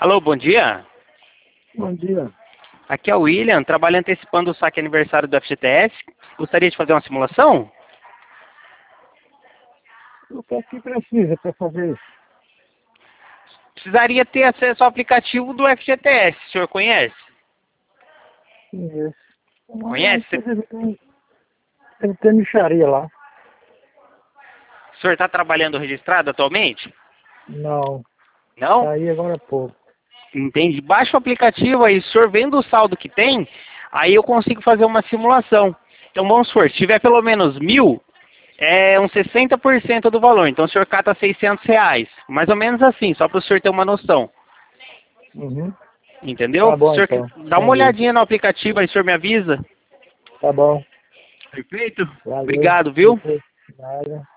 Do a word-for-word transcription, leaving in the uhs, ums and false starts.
Alô, bom dia. Bom dia. Aqui é o William, trabalho antecipando o saque aniversário do F G T S. Gostaria de fazer uma simulação? O que é que precisa para fazer isso? Precisaria ter acesso ao aplicativo do F G T S. O senhor conhece? Isso. Conhece? Ele tem, ele tem mixaria lá. O senhor está trabalhando registrado atualmente? Não. Não? Saí agora há pouco. Entende? Baixa o aplicativo aí, o senhor vendo o saldo que tem, aí eu consigo fazer uma simulação. Então vamos supor, se tiver pelo menos mil, é uns sessenta por cento do valor. Então o senhor cata seiscentos reais. Mais ou menos assim, só para o senhor ter uma noção. Uhum. Entendeu? Tá O bom senhor então. dá uma Entendi. olhadinha no aplicativo aí, o senhor me avisa. Tá bom. Perfeito? Valeu. Obrigado, viu? Nada.